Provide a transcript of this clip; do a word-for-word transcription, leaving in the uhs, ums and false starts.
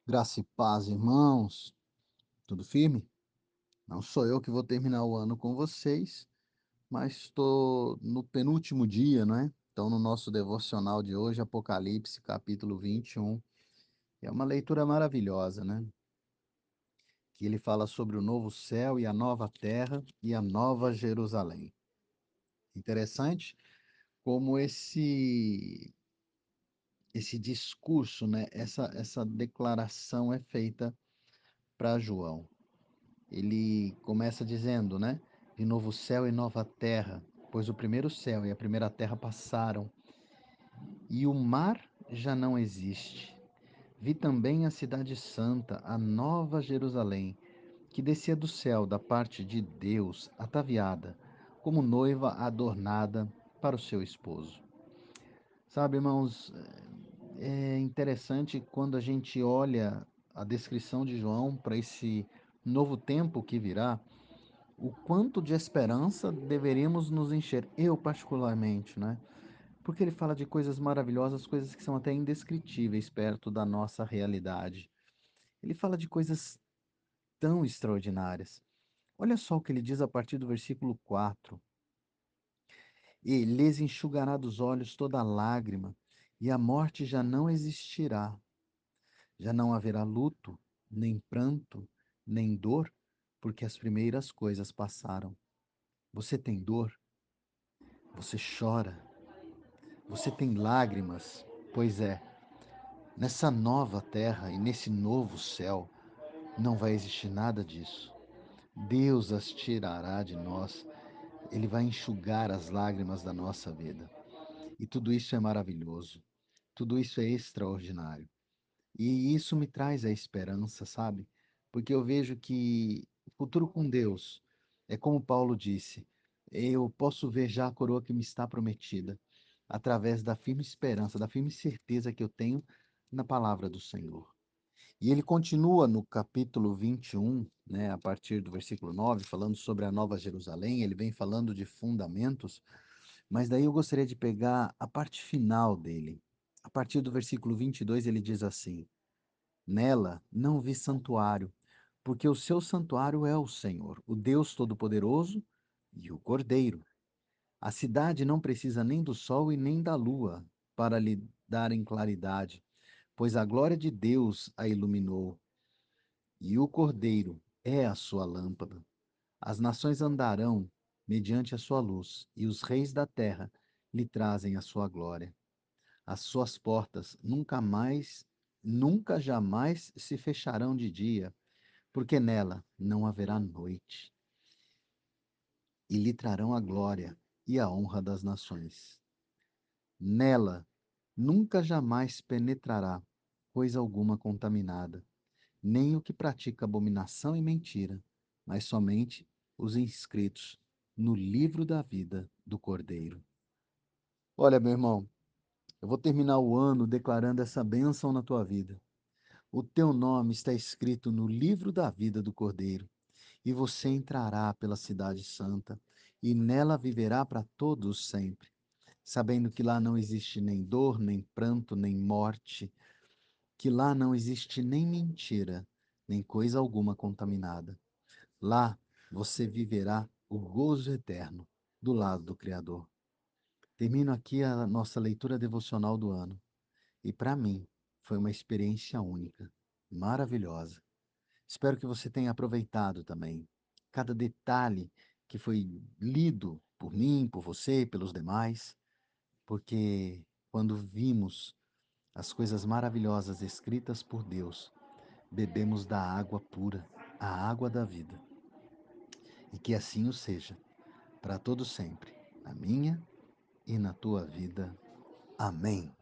Graça e paz, irmãos. Tudo firme? Não sou eu que vou terminar o ano com vocês, mas estou no penúltimo dia, não é? Então, no nosso devocional de hoje, Apocalipse, capítulo vinte e um. É uma leitura maravilhosa, né? Que ele fala sobre o novo céu e a nova terra e a nova Jerusalém. Interessante como esse esse discurso, né? Essa essa declaração é feita para João. Ele começa dizendo, né? De novo céu e nova terra, pois o primeiro céu e a primeira terra passaram, e o mar já não existe. Vi também a cidade santa, a nova Jerusalém, que descia do céu da parte de Deus, ataviada, como noiva adornada para o seu esposo. Sabe, irmãos, é interessante quando a gente olha a descrição de João para esse novo tempo que virá, o quanto de esperança deveríamos nos encher, eu particularmente, né? Porque ele fala de coisas maravilhosas, coisas que são até indescritíveis perto da nossa realidade. Ele fala de coisas tão extraordinárias. Olha só o que ele diz a partir do versículo quatro. E lhes enxugará dos olhos toda lágrima, e a morte já não existirá. Já não haverá luto, nem pranto, nem dor, porque as primeiras coisas passaram. Você tem dor? Você chora? Você tem lágrimas? Pois é, nessa nova terra e nesse novo céu não vai existir nada disso. Deus as tirará de nós, Ele vai enxugar as lágrimas da nossa vida. E tudo isso é maravilhoso, tudo isso é extraordinário. E isso me traz a esperança, sabe? Porque eu vejo que o futuro com Deus é como Paulo disse: eu posso ver já a coroa que me está prometida, através da firme esperança, da firme certeza que eu tenho na palavra do Senhor. E ele continua no capítulo vinte e um, né, a partir do versículo nove, falando sobre a Nova Jerusalém, ele vem falando de fundamentos, mas daí eu gostaria de pegar a parte final dele. A partir do versículo vinte e dois, ele diz assim: Nela não vi santuário, porque o seu santuário é o Senhor, o Deus Todo-Poderoso e o Cordeiro. A cidade não precisa nem do sol e nem da lua para lhe darem claridade, pois a glória de Deus a iluminou, e o Cordeiro é a sua lâmpada. As nações andarão mediante a sua luz, e os reis da terra lhe trazem a sua glória. As suas portas nunca mais, nunca jamais se fecharão de dia, porque nela não haverá noite, e lhe trarão a glória e a honra das nações. Nela nunca jamais penetrará coisa alguma contaminada, nem o que pratica abominação e mentira, mas somente os inscritos no livro da vida do Cordeiro. Olha, meu irmão, eu vou terminar o ano declarando essa bênção na tua vida. O teu nome está escrito no livro da vida do Cordeiro, e você entrará pela cidade santa, e nela viverá para todos sempre, sabendo que lá não existe nem dor, nem pranto, nem morte, que lá não existe nem mentira, nem coisa alguma contaminada. Lá você viverá o gozo eterno do lado do Criador. Termino aqui a nossa leitura devocional do ano. E para mim foi uma experiência única, maravilhosa. Espero que você tenha aproveitado também cada detalhe que foi lido por mim, por você, pelos demais, porque quando vimos as coisas maravilhosas escritas por Deus, bebemos da água pura, a água da vida. E que assim o seja, para todo sempre, na minha e na tua vida. Amém.